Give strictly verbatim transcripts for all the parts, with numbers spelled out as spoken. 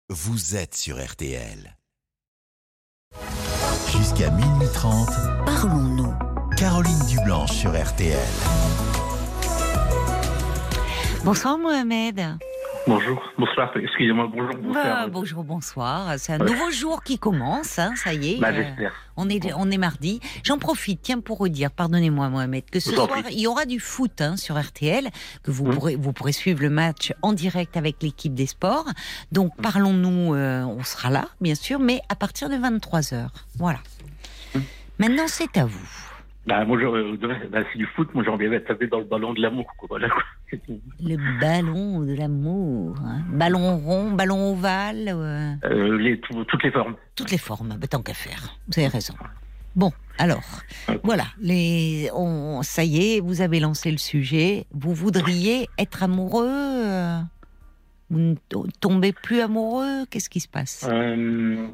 Vous êtes sur R T L. Jusqu'à minuit trente, Parlons-nous. Caroline Dublanche sur R T L. Bonsoir Mohamed. Bonjour, bonsoir, excusez-moi, bonjour, bonsoir. Bah, bonjour, bonsoir. C'est un ouais. nouveau jour qui commence, hein, ça y est. Bah, j'espère. Euh, on, est, on est mardi. J'en profite, tiens, pour redire, pardonnez-moi Mohamed, que ce soir, il y aura du foot hein, sur R T L, que vous, mmh. pourrez, vous pourrez suivre le match en direct avec l'équipe des sports. Donc, mmh. parlons-nous, euh, on sera là, bien sûr, mais à partir de vingt-trois heures. Voilà. Mmh. Maintenant, c'est à vous. Bah, moi, je, bah, c'est du foot, moi j'ai envie de taper dans le ballon de l'amour. Quoi. Voilà, quoi. Le ballon de l'amour. Hein. Ballon rond, ballon ovale euh... Euh, les, tout, Toutes les formes. Toutes les formes, bah, tant qu'à faire. Vous avez raison. Bon, alors, okay. voilà. Les, on, ça y est, vous avez lancé le sujet. Vous voudriez être amoureux euh, Vous ne tombez plus amoureux? Qu'est-ce qui se passe euh...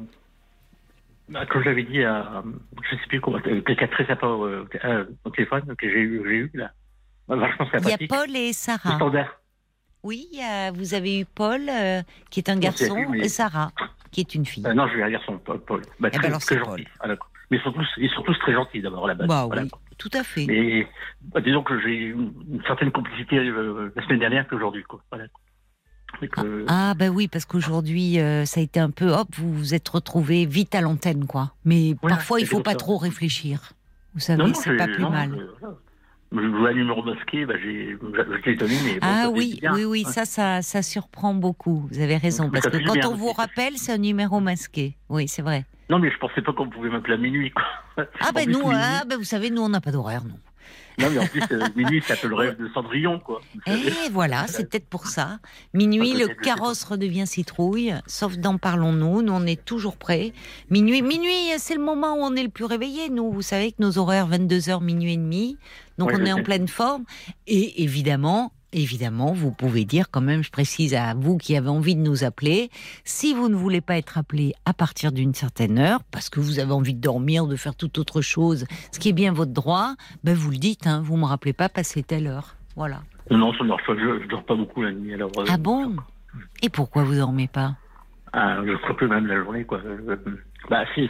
Bah, comme j'avais dit à, je sais plus comment, quelqu'un très sympa euh, euh, au téléphone que j'ai eu, j'ai eu là, vachement sympathique. Il y a Paul et Sarah. Le standard. Oui, euh, vous avez eu Paul euh, qui est un garçon vu, mais... et Sarah qui est une fille. Euh, non, j'ai eu un garçon, Paul. Paul. Bah, eh très, ben alors très c'est gentil. Paul. Ah, mais surtout, ils sont tous très gentils d'abord à la base. Bah voilà. oui, tout à fait. Et bah, disons que j'ai eu une certaine complicité euh, la semaine dernière qu'aujourd'hui, quoi. Voilà. Que... Ah, ah bah oui, parce qu'aujourd'hui euh, ça a été un peu hop, vous vous êtes retrouvés vite à l'antenne quoi. Mais ouais, parfois il faut pas ça. trop réfléchir. Vous savez, non, non, c'est pas plus non, mal. Je, je vois un numéro masqué, bah j'ai, j'étais étonné, mais bon, ah oui, oui, oui, ouais. ça, ça, ça surprend beaucoup. Vous avez raison, parce que quand on vous rappelle, c'est un numéro masqué. Oui, c'est vrai. Non, mais je pensais pas qu'on pouvait m'appeler à minuit quoi. Ah ben bah, nous, minuit... ah, bah, vous savez, nous on n'a pas d'horaire, non. Non, mais en plus, euh, minuit, c'est un peu le rêve de Cendrillon, quoi. Et voilà, c'est peut-être pour ça. Minuit, le carrosse redevient citrouille, sauf dans Parlons-nous, nous, on est toujours prêts. Minuit, minuit, c'est le moment où on est le plus réveillé, nous. Vous savez que nos horaires, vingt-deux heures, minuit et demi, donc oui, on est en pleine forme. Et évidemment... Évidemment, vous pouvez dire quand même, je précise à vous qui avez envie de nous appeler, si vous ne voulez pas être appelé à partir d'une certaine heure, parce que vous avez envie de dormir, de faire toute autre chose, ce qui est bien votre droit, ben vous le dites, hein, vous ne me rappelez pas passer telle heure. Voilà. Non, ça ne marche pas, je ne dors pas beaucoup la nuit. Alors, euh, ah bon? Et pourquoi vous ne dormez pas? ah, je ne crois plus même la journée, quoi. Euh, bah si.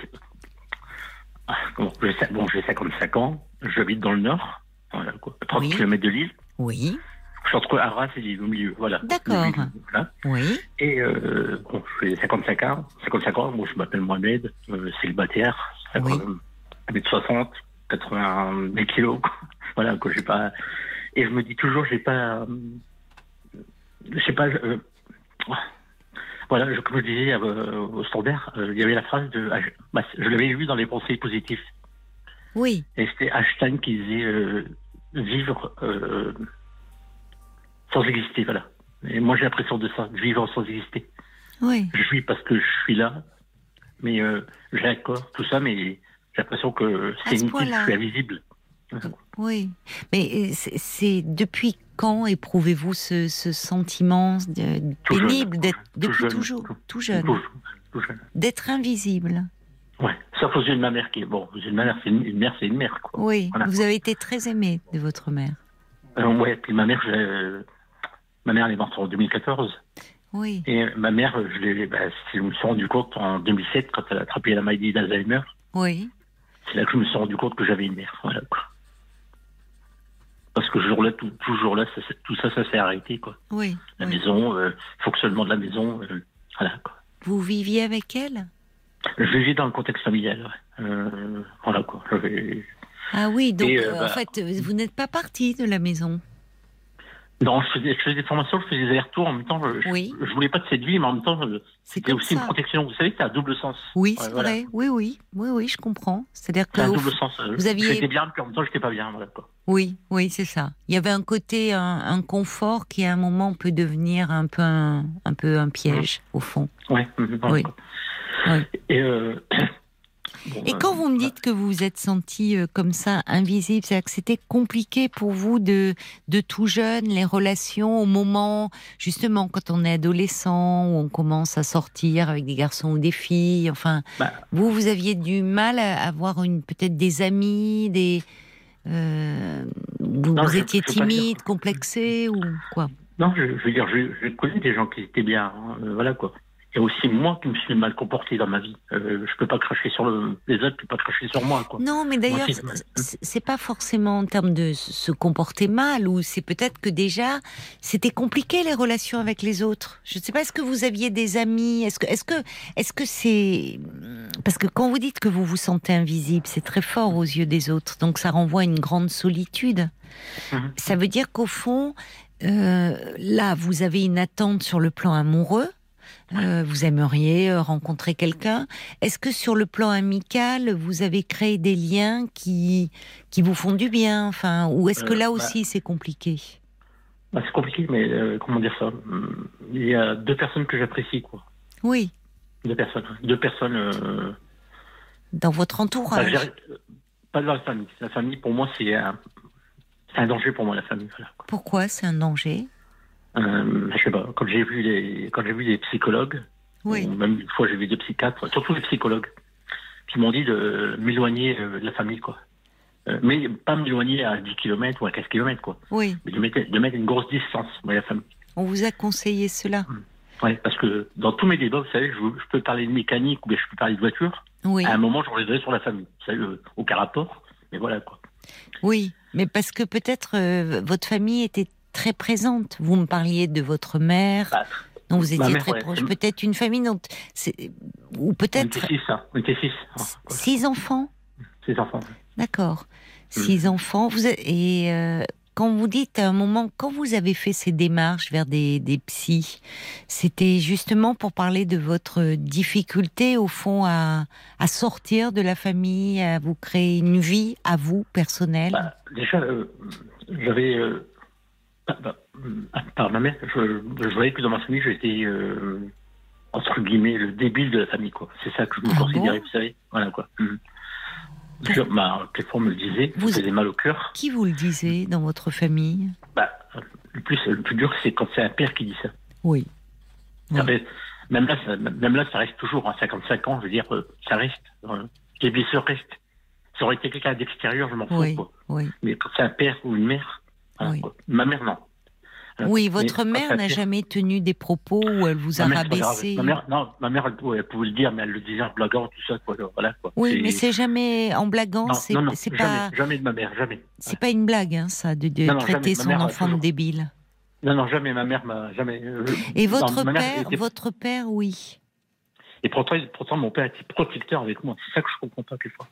Ah, bon, j'ai, bon, j'ai cinquante-cinq ans, j'habite dans le nord, voilà, quoi, trente oui. kilomètres de Lille. Oui. Je suis entre Arras et Lille, au milieu, voilà. D'accord. Milieu, voilà. Oui. Et euh, bon, j'ai cinquante-cinq ans, cinquante-cinq ans, moi je m'appelle Mohamed, euh, célibataire, oui. un mètre soixante, quatre-vingt-dix kilos, quoi. Voilà, quoi, j'ai pas... Et je me dis toujours, j'ai pas... Euh, je sais pas... Euh, voilà, je, comme je disais euh, au standard, euh, il y avait la phrase de... Bah, je l'avais lu dans les pensées positives. Oui. Et c'était Einstein qui disait euh, vivre... Euh, sans exister, voilà. Et moi, j'ai l'impression de ça, de vivre sans exister. Oui. Je vis parce que je suis là, mais euh, j'ai un corps, tout ça, mais j'ai l'impression que c'est inutile, je suis invisible. Oui, mais c'est, c'est depuis quand éprouvez-vous ce, ce sentiment de, tout pénible jeune, d'être tout depuis jeune, toujours, tout, tout jeune, tout, tout jeune, d'être invisible? Ouais, sauf aux yeux de ma mère qui est bon. Aux yeux de ma mère, c'est une, une mère, c'est une mère, quoi. Oui, voilà. Vous avez été très aimé de votre mère. Euh, ouais, puis ma mère, je, ma mère elle est morte en deux mille quatorze. Oui. Et ma mère, je, l'ai, bah, je me suis rendu compte en deux mille sept, quand elle a attrapé la maladie d'Alzheimer. Oui. C'est là que je me suis rendu compte que j'avais une mère. Voilà, quoi. Parce que ce jour-là, tout, tout jour là, ça, tout ça, ça s'est arrêté, quoi. Oui. La oui. maison, euh, fonctionnement de la maison, euh, voilà, quoi. Vous viviez avec elle? Je vivais dans le contexte familial, ouais. Euh, voilà, quoi. J'avais... Ah oui, donc Et, euh, euh, bah, en fait, vous n'êtes pas parti de la maison? Non, je faisais, je faisais des formations, je faisais des allers-retours en même temps. Je, oui. je, je voulais pas de cette vie, mais en même temps, c'est c'était aussi ça. Une protection. Vous savez, c'est à double sens. Oui, ouais, c'est voilà. vrai. Oui, oui, oui, oui, je comprends. C'est-à-dire que c'est un double sens. Vous aviez... J'étais bien, puis en même temps, j'étais pas bien. Voilà, quoi. Oui, oui, c'est ça. Il y avait un côté, un, un confort qui, à un moment, peut devenir un peu un, un peu un piège, mmh. au fond. Ouais, mmh, oui. oui. Et euh... Bon, Et quand euh, vous me dites que vous vous êtes senti euh, comme ça, invisible, c'est-à-dire que c'était compliqué pour vous de, de tout jeune, les relations au moment, justement, quand on est adolescent, où on commence à sortir avec des garçons ou des filles, enfin, bah, vous, vous aviez du mal à avoir une, peut-être des amis, des... Euh, vous, non, vous je, étiez je timide, complexé, ou quoi? Non, je, je veux dire, j'ai connu des gens qui étaient bien, hein, euh, voilà quoi. il y a aussi moi qui me suis mal comporté dans ma vie. Euh, je peux pas cracher sur le, les autres, je peux pas cracher sur moi, quoi. Non, mais d'ailleurs, Moi, c'est, c'est pas forcément en termes de se comporter mal, ou c'est peut-être que déjà, c'était compliqué les relations avec les autres. Je ne sais pas, est-ce que vous aviez des amis? Est-ce que, est-ce que, est-ce que c'est... Parce que quand vous dites que vous vous sentez invisible, c'est très fort aux yeux des autres, donc ça renvoie à une grande solitude. Mmh. Ça veut dire qu'au fond, euh, là, vous avez une attente sur le plan amoureux. Euh, vous aimeriez euh, rencontrer quelqu'un. Est-ce que sur le plan amical, vous avez créé des liens qui, qui vous font du bien, enfin, ou est-ce que là aussi euh, bah, c'est compliqué? Bah, c'est compliqué, mais euh, comment dire ça? Il y a deux personnes que j'apprécie, quoi. Oui. Deux personnes. Deux personnes. Euh... Dans votre entourage? Bah, pas dans la famille. La famille, pour moi, c'est un, c'est un danger pour moi, la famille. Voilà, quoi. Pourquoi c'est un danger? Euh, je sais pas, quand j'ai vu les, quand j'ai vu des psychologues, oui. ou même une fois j'ai vu des psychiatres, surtout les psychologues, qui m'ont dit de m'éloigner de la famille, quoi. Euh, mais pas m'éloigner à dix kilomètres ou à quinze kilomètres, quoi. Oui. Mais de mettre, de mettre une grosse distance, moi, la famille. On vous a conseillé cela? Mmh. Oui, parce que dans tous mes débats, vous savez, je, je peux parler de mécanique ou bien je peux parler de voiture. Oui. À un moment, je reviendrai sur la famille. Vous savez, le, aucun rapport, mais voilà, quoi. Oui, mais parce que peut-être euh, votre famille était très présente. Vous me parliez de votre mère, bah, dont vous étiez mère, très ouais. proche. Peut-être une famille dont... C'est... Ou peut-être... On était six, hein. On était six. Ah, six enfants? Six enfants. D'accord. Six mmh. enfants. Vous avez... Et euh, quand vous dites à un moment, quand vous avez fait ces démarches vers des, des psys, c'était justement pour parler de votre difficulté, au fond, à, à sortir de la famille, à vous créer une vie, à vous, personnelle? Bah, déjà, euh, j'avais... Euh... Par, par, par ma mère, je, je voyais que dans ma famille, j'étais, euh, entre guillemets, le débile de la famille, quoi. C'est ça que je me ah considérais, bon vous savez. Voilà, quoi. Mmh. Je, bah, quelquefois, on me le disait, vous faisait mal au cœur. Qui vous le disait dans votre famille? Bah, le plus, le plus dur, c'est quand c'est un père qui dit ça. Oui. Ça oui. Fait, même, là, ça, même là, ça reste toujours, à cinquante-cinq ans, je veux dire, ça reste. Euh, les blessures restent. Ça aurait été quelqu'un d'extérieur, je m'en fous, oui. quoi. Oui. Mais quand c'est un père ou une mère, voilà, oui. Ma mère, non. Oui, votre mais, mère n'a jamais tenu des propos où elle vous a ma rabaissé. Ma mère, non, ma mère, elle, elle pouvait le dire, mais elle le disait en blaguant, tout ça, quoi. Voilà, quoi. Oui, c'est... mais c'est jamais en blaguant. Non, c'est, non, non, c'est jamais, pas. Jamais de ma mère, jamais. C'est ouais. pas une blague, hein, ça, de, de non, non, traiter son enfant de débile. Non, non, jamais. Ma mère m'a jamais. Euh, Et votre non, père, était... votre père, oui. Et pourtant, pourtant, mon père était protecteur avec moi. C'est ça que je comprends pas quelquefois.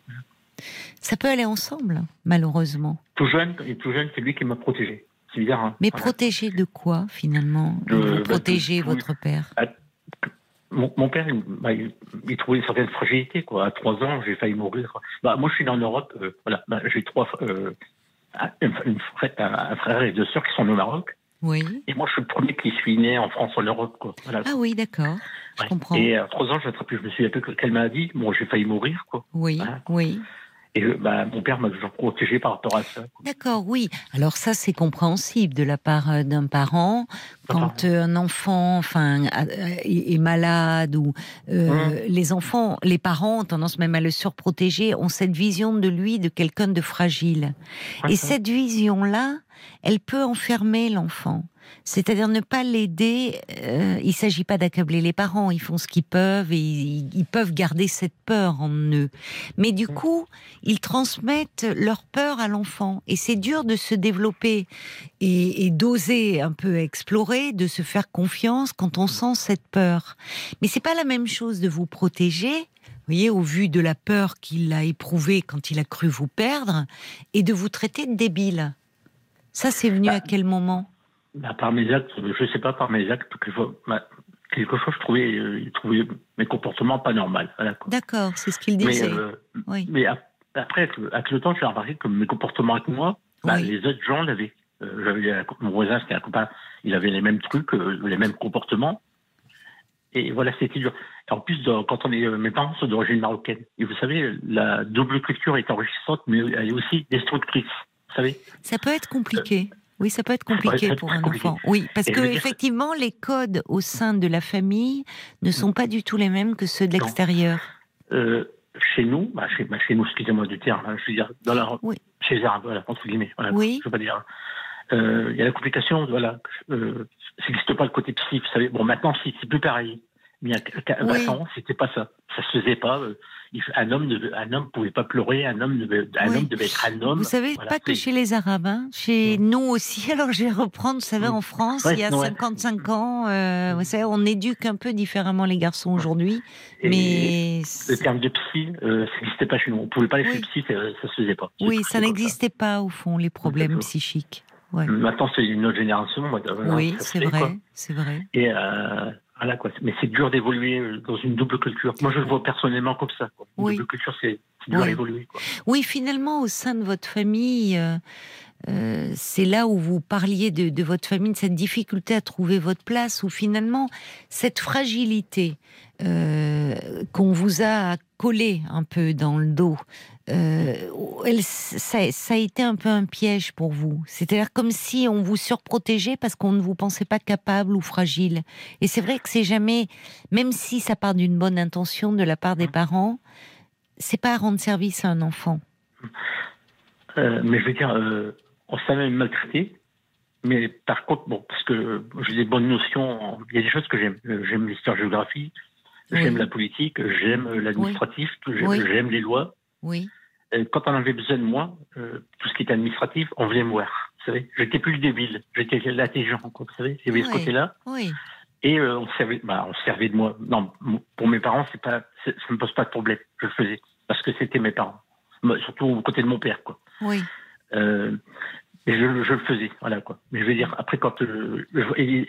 Ça peut aller ensemble, malheureusement. Tout jeune, et tout jeune, c'est lui qui m'a protégé. C'est bizarre, hein. Mais voilà. Protégé de quoi, finalement? de, Vous bah, protégez tout, votre père? à, mon, mon père, il, bah, il, il trouvait une certaine fragilité, quoi. À trois ans, j'ai failli mourir. Bah, moi, je suis né en Europe. Euh, voilà. Bah, j'ai trois, euh, une, une, un, un frère et deux sœurs qui sont nés au Maroc. Oui. Et moi, je suis le premier qui suis né en France, en Europe, quoi. Voilà. Ah oui, d'accord. Je ouais. comprends. Et à trois ans, j'ai attrapé, je me souviens plus quelle maladie. Bon, j'ai failli mourir, quoi. Oui, voilà. oui. Et bah, mon père m'a toujours protégé par rapport à ça. D'accord, oui. Alors ça, c'est compréhensible de la part d'un parent. Quand euh, un enfant enfin, est malade, ou euh, mmh. les enfants, les parents ont tendance même à le surprotéger, ont cette vision de lui, de quelqu'un de fragile. Ouais, Et ça. Cette vision-là, elle peut enfermer l'enfant. C'est-à-dire ne pas l'aider. Euh, il ne s'agit pas d'accabler les parents. Ils font ce qu'ils peuvent et ils, ils peuvent garder cette peur en eux. Mais du coup, ils transmettent leur peur à l'enfant. Et c'est dur de se développer et, et d'oser un peu explorer, de se faire confiance quand on sent cette peur. Mais c'est pas la même chose de vous protéger, vous voyez, au vu de la peur qu'il a éprouvée quand il a cru vous perdre, et de vous traiter de débile. Ça, c'est venu bah. à quel moment? Bah, par mes actes, je sais pas, par mes actes, quelquefois, bah, quelquefois je trouvais, euh, je trouvais mes comportements pas normaux. Voilà, d'accord, c'est ce qu'il disait. Mais, euh, oui. mais après, avec le, avec le temps, j'ai remarqué que mes comportements avec moi, bah, oui. les autres gens l'avaient. Euh, j'avais mon voisin, c'était un copain, il avait les mêmes trucs, euh, les mêmes comportements. Et voilà, c'était dur. Et en plus, de, quand on est, euh, mes parents sont d'origine marocaine. Et vous savez, la double culture est enrichissante, mais elle est aussi destructrice. Vous savez. Ça peut être compliqué. Euh, Oui, ça peut être compliqué ouais, pour un compliqué. enfant. Oui, parce et que effectivement, les codes au sein de la famille ne sont pas du tout les mêmes que ceux de l'extérieur. Euh, chez nous, bah chez, bah chez nous, excusez-moi du terme, hein, je veux dire, dans la, oui. chez les Arabes, voilà, entre guillemets, voilà, oui. je veux pas dire. Il euh, y a la complication, voilà, euh, ça n'existe pas le côté psy, vous savez. Bon, maintenant, si, c'est plus pareil. il y a vingt ans, c'était pas ça. Ça se faisait pas. Un homme ne, un homme pouvait pas pleurer, un homme devait, un oui. homme devait être un homme. Vous savez, voilà, pas c'est... que chez les Arabes, hein. Chez mmh. nous aussi. Alors, je vais reprendre, vous savez, en France, ouais, il y a ouais. cinquante-cinq ans, euh, vous savez, on éduque un peu différemment les garçons aujourd'hui. Et mais le terme de psy, euh, ça n'existait pas chez nous. On pouvait pas aller oui. chez le psy, ça, ça se faisait pas. Oui, ça n'existait ça. pas, au fond, les problèmes psychiques. Ouais. Maintenant, c'est une autre génération. Moi, oui, c'est fait, vrai, quoi. c'est vrai. Et euh, voilà, quoi. Mais c'est dur d'évoluer dans une double culture. Moi, je le vois personnellement comme ça. Quoi. Une oui. double culture, c'est, c'est dur oui. à évoluer. Quoi. Oui, finalement, au sein de votre famille, euh, euh, c'est là où vous parliez de, de votre famille, de cette difficulté à trouver votre place, où finalement, cette fragilité euh, qu'on vous a collée un peu dans le dos, Euh, elle, ça, ça a été un peu un piège pour vous. C'est-à-dire comme si on vous surprotégeait parce qu'on ne vous pensait pas capable ou fragile. Et c'est vrai que c'est jamais, même si ça part d'une bonne intention de la part des parents, c'est pas à rendre service à un enfant. Euh, mais je veux dire, euh, on savait me maltraiter. Mais par contre, bon, parce que j'ai des bonnes notions, il y a des choses que j'aime. J'aime l'histoire-géographie, j'aime oui. la politique, j'aime l'administratif, oui. j'aime, oui. j'aime les lois. Oui. Quand on avait besoin de moi, euh, tout ce qui était administratif, on venait me voir. Vous savez, j'étais plus le débile, j'étais l'intelligent. Quoi, vous savez, il y avait oui. ce côté-là. Oui. Et euh, on servait, bah, on servait de moi. Non, pour mes parents, c'est pas, c'est, ça me pose pas de problème. Je le faisais parce que c'était mes parents, surtout au côté de mon père, quoi. Oui. Euh, et je, je le faisais, voilà quoi. Mais je veux dire, après quand, euh, je, et,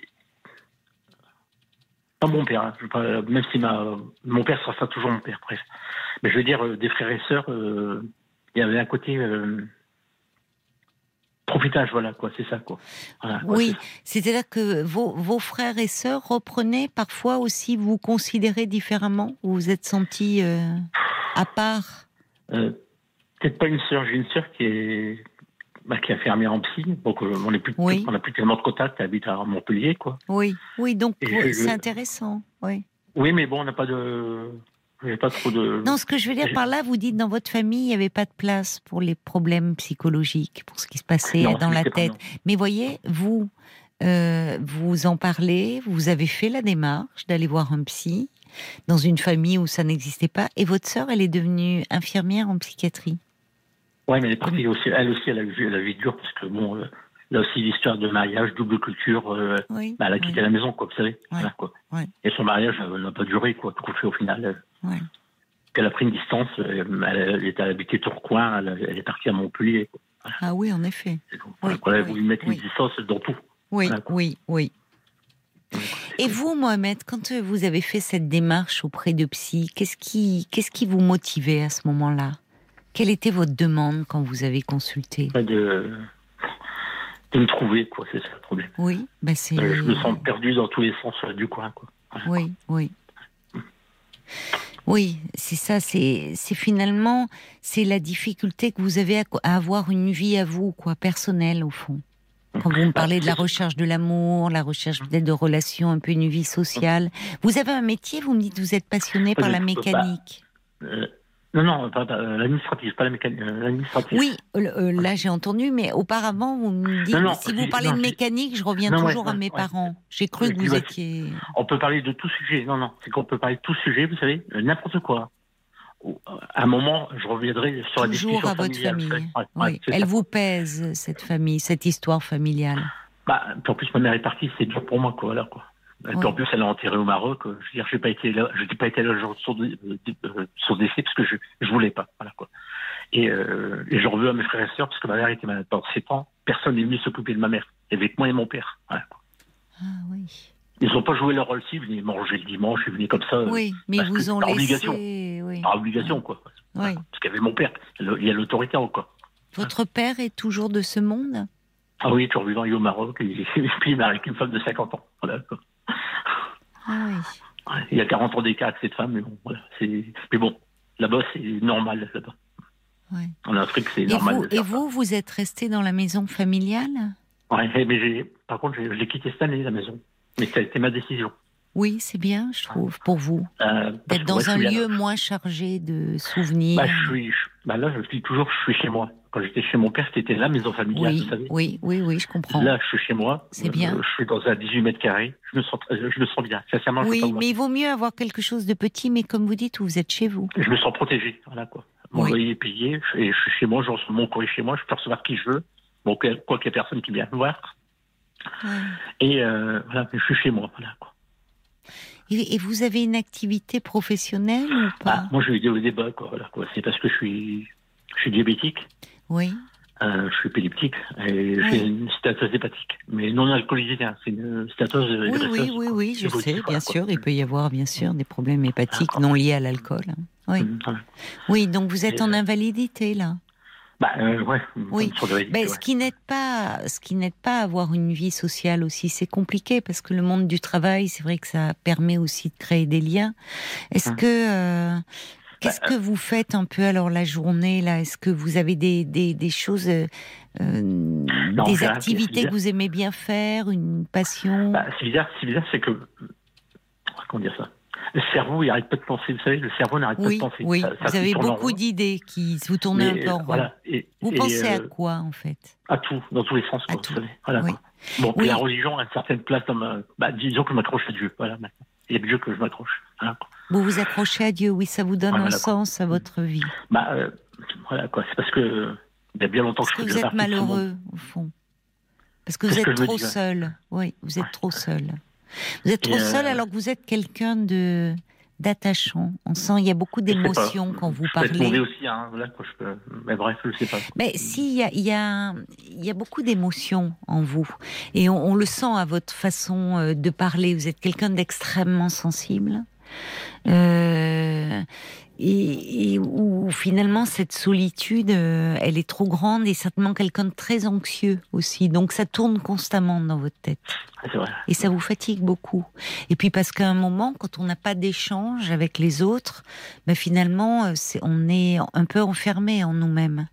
pas mon père, hein, je, pas, même si ma, mon père sera toujours mon père, bref. Mais je veux dire, euh, des frères et sœurs, euh, il y avait un côté euh, profitage, voilà, quoi, c'est ça, quoi. Voilà, quoi oui, c'est c'est-à-dire que vos, vos frères et sœurs reprenaient parfois aussi, vous considérez différemment, vous vous êtes sentis euh, à part euh, Peut-être pas une sœur, j'ai une sœur qui est, bah, qui est infirmière en psy, donc euh, on n'a plus, oui. plus tellement de contact, elle habite à Montpellier, quoi. Oui, oui, donc ouais, je, c'est je... intéressant, oui. Oui, mais bon, on n'a pas de... J'ai pas trop de... Non, ce que je veux dire par là, vous dites dans votre famille, il n'y avait pas de place pour les problèmes psychologiques, pour ce qui se passait non, dans la tête. Pas, mais voyez, vous, euh, vous en parlez, vous avez fait la démarche d'aller voir un psy dans une famille où ça n'existait pas, et votre sœur, elle est devenue infirmière en psychiatrie. Oui, mais elle est partie aussi, elle aussi, elle a vu la vie dure, parce que bon, euh, là aussi l'histoire de mariage, double culture, euh, oui, bah, elle a quitté oui. la maison, quoi, vous savez. Oui, voilà, quoi. Oui. Et son mariage euh, n'a pas duré, quoi, tout fait au final. Euh, oui. Elle a pris une distance, euh, elle, elle était habitée Tourcoing, elle, elle est partie à Montpellier. Quoi. Voilà. Ah oui, en effet. Donc, oui, elle a voulu oui, mettre oui. une distance dans tout. Oui, voilà, oui, oui. Et vous, Mohamed, quand vous avez fait cette démarche auprès de psy, qu'est-ce qui, qu'est-ce qui vous motivait à ce moment-là ? Quelle était votre demande quand vous avez consulté ? de, de me trouver, quoi, c'est ça le problème. Oui, ben c'est... Euh, je me sens perdu dans tous les sens euh, du coin, quoi. Voilà, oui, quoi. oui. Oui, c'est ça, c'est, c'est finalement, c'est la difficulté que vous avez à, à avoir une vie à vous, quoi, personnelle, au fond. Quand vous me parlez de la recherche de l'amour, la recherche peut-être de relations, un peu une vie sociale. Vous avez un métier, vous me dites que vous êtes passionné par la mécanique. Bah, euh, non, non, pas, pas, l'administratif, pas la mécanique. L'administratif. Oui, euh, là j'ai entendu, mais auparavant vous me dites, non, non, si vous parlez non, de mécanique, je reviens non, toujours ouais, à mes ouais, parents. Ouais. J'ai cru ouais, que vous ouais, étiez... On peut parler de tout sujet, non, non, c'est qu'on peut parler de tout sujet, vous savez, n'importe quoi. À un moment, je reviendrai sur toujours la discussion à votre familiale. famille. Ouais, oui. ouais, Elle ça. vous pèse, cette famille, cette histoire familiale. Bah, en plus, ma mère est partie, c'est dur pour moi, quoi, voilà, quoi. Oui. En plus, elle l'a enterré au Maroc. Je veux dire, j'ai pas été là, je n'ai pas été là le jour de son, de, de, son décès parce que je, je voulais pas, voilà, quoi. Et, euh, et j'en veux à mes frères et sœurs parce que ma mère était malade pendant sept ans. Personne n'est venu s'occuper de ma mère, avec moi et mon père, voilà, quoi. Ah oui. Ils n'ont pas joué leur rôle ci, ils venaient manger le dimanche, ils venaient comme ça. Oui, mais ils vous ont par laissé. Obligation. Oui. Par obligation, oui. Quoi. Oui. Parce qu'il y avait mon père, il y a l'autorité encore. Votre père est toujours de ce monde ? Ah oui, toujours vivant, il est au Maroc, et puis il est avec une femme de cinquante ans. Voilà, quoi. Ah oui. Il y a quarante ans d'écart avec cette femme, mais bon, voilà, c'est... mais bon, là-bas, c'est normal, là-bas. Ouais. En Afrique, c'est et normal. Vous, et vous, vous êtes resté dans la maison familiale ? Oui, mais j'ai... par contre, je l'ai quitté cette année, la maison. Mais ça a été ma décision. Oui, c'est bien, je trouve, pour vous. Euh, D'être dans un lieu là. moins chargé de souvenirs. Bah, je suis, je, bah là, je dis toujours, je suis chez moi. Quand j'étais chez mon père, c'était la maison familiale, oui, vous savez. Oui, oui, oui, je comprends. Là, je suis chez moi. C'est bien. Je suis dans un dix-huit mètres carrés. Je me sens, je me sens bien. Sincèrement, oui, je peux pas mais il vaut mieux avoir quelque chose de petit, mais comme vous dites, vous êtes chez vous. Je me sens protégé, voilà quoi. Mon oui. loyer est payé, et je suis chez moi, je reçois mon courrier chez moi, je peux recevoir qui je veux. Bon, quoi qu'il y ait personne qui vient me voir. Ouais. Et euh, voilà, je suis chez moi, voilà quoi. Et, et vous avez une activité professionnelle ou pas? Ah, moi, j'ai eu des hauts et des bas, quoi. Voilà, quoi. C'est parce que je suis, je suis diabétique. Oui. Euh, je suis épileptique et oui. j'ai une stéatose hépatique, mais non alcoolisée. Hein. C'est une stéatose oui, graisseuse. Oui, oui, quoi. oui, je c'est sais, bien voilà, sûr. Quoi. Il peut y avoir, bien sûr, des problèmes hépatiques ah, non liés à l'alcool. Oui. Mmh, voilà. Oui, donc vous êtes et en euh... invalidité, là. Bah, euh, ouais. Oui. Ben, ce qui n'aide pas, ce qui n'aide pas à avoir une vie sociale aussi, c'est compliqué parce que le monde du travail, c'est vrai que ça permet aussi de créer des liens. Est-ce hum. que euh, qu'est-ce bah, que vous faites un peu alors la journée là? Est-ce que vous avez des des, des choses, euh, non, des activités que vous aimez bien faire, une passion? Bah, c'est bizarre, c'est bizarre, c'est que comment dire ça? Le cerveau, il n'arrête pas de penser, vous savez, le cerveau n'arrête oui, pas de penser. Oui, ça, ça vous avez beaucoup d'idées qui vous tournent un peu en rond. Voilà, et, vous et pensez euh, à quoi, en fait? À tout, dans tous les sens, quoi, à vous tout. savez. Voilà, oui. quoi. Bon, oui. La religion a une certaine place dans ma... Bah, disons que je m'accroche à Dieu, voilà, maintenant. Il y a Dieu que je m'accroche. Voilà, vous vous accrochez à Dieu, oui, ça vous donne ouais, voilà, un sens quoi. À votre vie. Bah, euh, voilà, quoi, c'est parce que il y a bien longtemps parce que, que je vous êtes malheureux, au fond. Parce que vous êtes trop seul. Oui, vous êtes trop seul. Vous êtes trop seul alors que vous êtes quelqu'un de... d'attachant. On sent il y a beaucoup d'émotions quand vous je parlez. Je peux demander aussi, hein, là, quand je peux... mais bref, je ne sais pas. Mais si, il y a, il y a, il y a beaucoup d'émotions en vous. Et on, on le sent à votre façon de parler. Vous êtes quelqu'un d'extrêmement sensible. Euh, et, et où finalement cette solitude, euh, elle est trop grande et certainement quelqu'un de très anxieux aussi. Donc ça tourne constamment dans votre tête. C'est vrai. Et ça vous fatigue beaucoup. Et puis parce qu'à un moment, quand on n'a pas d'échange avec les autres, ben finalement, c'est, on est un peu enfermé en nous-mêmes.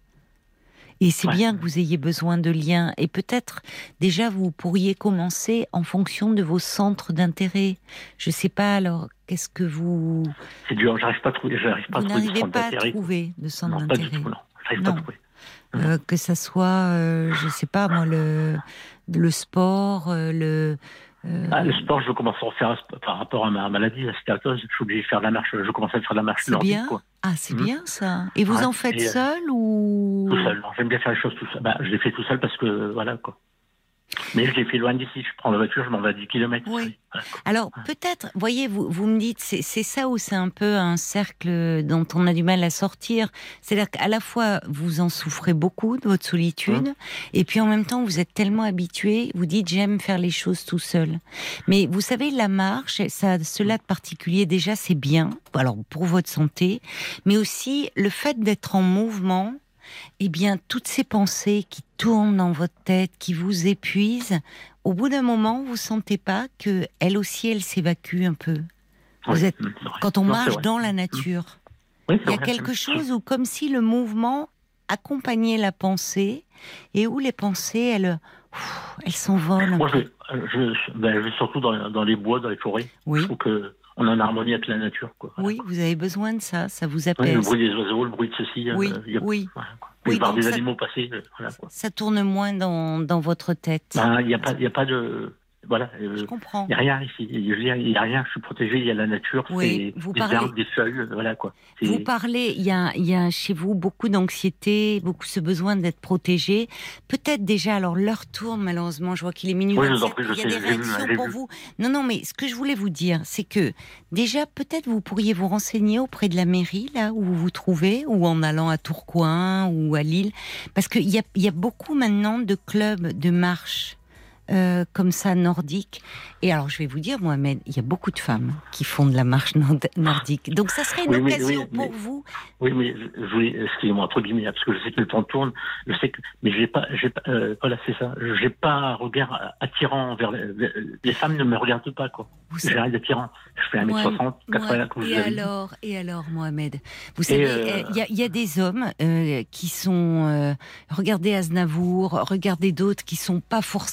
Et c'est ouais. bien que vous ayez besoin de liens. Et peut-être, déjà, vous pourriez commencer en fonction de vos centres d'intérêt. Je ne sais pas, alors, qu'est-ce que vous... C'est dur, j'arrive pas à trouver, j'arrive pas vous à trouver n'arrivez pas à trouver de centre non, d'intérêt. Pas du tout, non. J'arrive non. pas à trouver. Euh, que ça soit, euh, je ne sais pas, moi, le, le sport, euh, le... Euh... Ah, le sport, je commence à en faire par rapport à ma maladie, la stéatose. Je suis obligé de faire de la marche. Je commence à faire de la marche c'est nordique. Bien. Quoi. Ah, c'est mmh. bien ça. Et vous ouais. en faites et, seul ou tout seul? Non, j'aime bien faire les choses tout seul. Bah, je les fais tout seul parce que voilà quoi. Mais je les fais loin d'ici. Je prends la voiture, je m'en vais à dix kilomètres. Oui. Voilà, alors peut-être, voyez, vous vous me dites, c'est, c'est ça où c'est un peu un cercle dont on a du mal à sortir. C'est-à-dire qu'à la fois vous en souffrez beaucoup de votre solitude, mmh. et puis en même temps vous êtes tellement habitué, vous dites j'aime faire les choses tout seul. Mais vous savez, la marche, ça, cela de particulier déjà, c'est bien. Alors pour votre santé, mais aussi le fait d'être en mouvement. Eh bien, toutes ces pensées qui tournent dans votre tête, qui vous épuisent, au bout d'un moment, vous sentez pas que elle aussi, elle s'évacue un peu. Vous oui, êtes, quand on non, marche dans la nature, oui, il y a vrai, quelque chose où, comme si le mouvement accompagnait la pensée, et où les pensées, elles, pff, elles s'envolent. Moi, je, je, ben, je vais surtout dans, dans les bois, dans les forêts. Oui. Je trouve que on est en harmonie avec la nature. Quoi. Oui, voilà. Vous avez besoin de ça, ça vous apaise. Oui, le bruit des oiseaux, le bruit de ceci. Oui, euh, y a, oui. Voilà, oui voir des ça, animaux passer. Voilà, quoi. Ça tourne moins dans, dans votre tête. Il ben, n'y a, a pas de... Voilà, euh, je comprends. Il n'y a rien ici. Il n'y a rien, je suis protégé, il y a la nature, oui, c'est vous des parlez... arbres, des feuilles, voilà quoi. C'est... Vous parlez, il y a, il y a chez vous beaucoup d'anxiété, beaucoup ce besoin d'être protégé. Peut-être déjà, alors l'heure tourne malheureusement, je vois qu'il est minuit oui, vingt-sept, prie, il y a sais, des réactions vu, pour vu. vous. Non, non, mais ce que je voulais vous dire, c'est que déjà, peut-être vous pourriez vous renseigner auprès de la mairie, là où vous vous trouvez, ou en allant à Tourcoing ou à Lille, parce qu'il y a, il y a beaucoup maintenant de clubs de marche. Euh, comme ça, nordique. Et alors, je vais vous dire, Mohamed, il y a beaucoup de femmes qui font de la marche nordique. Donc, ça serait une oui, occasion oui, oui, pour mais, vous. Oui, mais je voulais, excusez-moi, entre guillemets, parce que je sais que le temps tourne, je sais que, mais j'ai pas, j'ai pas, euh, voilà, c'est ça, j'ai pas un regard attirant vers les, les femmes ne me regardent pas, quoi. Vous j'ai rien d'attirant. Je fais un mètre soixante, quatre-vingts, comme et vous avez alors, dit. Et alors, Mohamed, vous savez, il euh... y, y a des hommes euh, qui sont, euh, regardez Aznavour, regardez d'autres qui sont pas forcément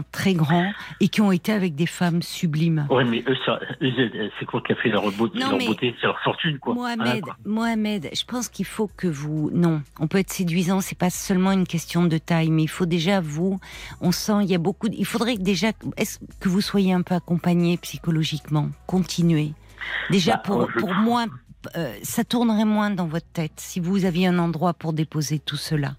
très grands et qui ont été avec des femmes sublimes. Ouais, mais eux, ça, eux, c'est quoi qui a fait leur beauté, Non, leur mais beauté, c'est leur fortune, quoi. Mohamed, Voilà, quoi. Mohamed, je pense qu'il faut que vous... Non, on peut être séduisant, c'est pas seulement une question de taille, mais il faut déjà vous... On sent, il y a beaucoup... Il faudrait que déjà est-ce que vous soyez un peu accompagné psychologiquement. Continuez. Déjà, Bah, pour, je... pour moi, euh, ça tournerait moins dans votre tête si vous aviez un endroit pour déposer tout cela.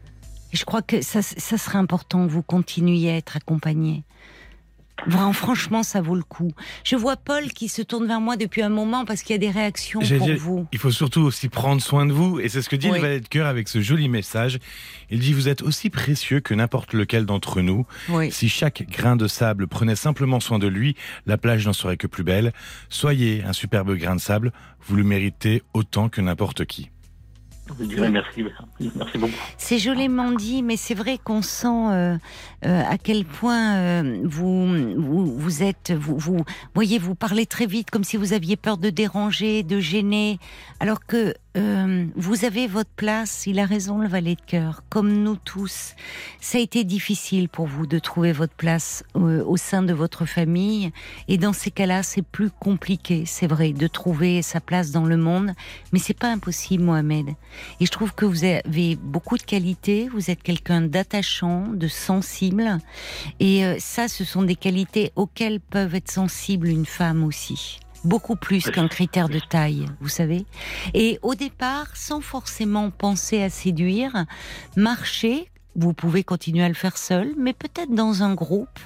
Et je crois que ça, ça serait important que vous continuiez à être accompagné. Vraiment, franchement, ça vaut le coup. Je vois Paul qui se tourne vers moi depuis un moment parce qu'il y a des réactions J'allais pour dire, vous. Il faut surtout aussi prendre soin de vous, et c'est ce que dit Oui. le valet de cœur avec ce joli message. Il dit: vous êtes aussi précieux que n'importe lequel d'entre nous. Oui. Si chaque grain de sable prenait simplement soin de lui, la plage n'en serait que plus belle. Soyez un superbe grain de sable, vous le méritez autant que n'importe qui. Je dirais merci, merci beaucoup. C'est joliment dit, mais c'est vrai qu'on sent euh, euh, à quel point euh, vous, vous vous êtes, vous, vous voyez, vous parlez très vite, comme si vous aviez peur de déranger, de gêner, alors que euh, vous avez votre place. Il a raison, le valet de cœur, comme nous tous. Ça a été difficile pour vous de trouver votre place euh, au sein de votre famille, et dans ces cas-là, c'est plus compliqué, c'est vrai, de trouver sa place dans le monde, mais c'est pas impossible, Mohamed. Et je trouve que vous avez beaucoup de qualités, vous êtes quelqu'un d'attachant, de sensible, et euh, ça, ce sont des qualités auxquelles peuvent être sensibles une femme aussi. Beaucoup plus qu'un critère de taille, vous savez. Et au départ, sans forcément penser à séduire, marcher, vous pouvez continuer à le faire seul, mais peut-être dans un groupe,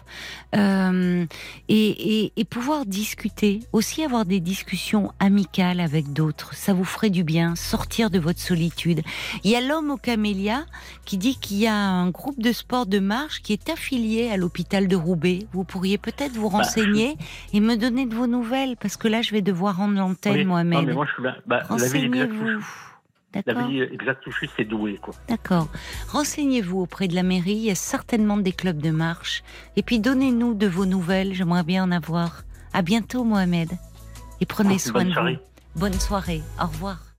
euh, et, et, et pouvoir discuter, aussi avoir des discussions amicales avec d'autres. Ça vous ferait du bien, sortir de votre solitude. Il y a l'homme aux camélias qui dit qu'il y a un groupe de sport de marche qui est affilié à l'hôpital de Roubaix. Vous pourriez peut-être vous renseigner bah, et me donner de vos nouvelles, parce que là, je vais devoir rendre l'antenne, oui. Mohamed. Non, mais moi, je suis là. Bah, renseignez-vous. La vie exacte touchée, c'est doué, quoi. D'accord. Renseignez-vous auprès de la mairie, il y a certainement des clubs de marche. Et puis donnez-nous de vos nouvelles, j'aimerais bien en avoir. À bientôt, Mohamed. Et prenez soin de vous. Bonne soirée. Au revoir.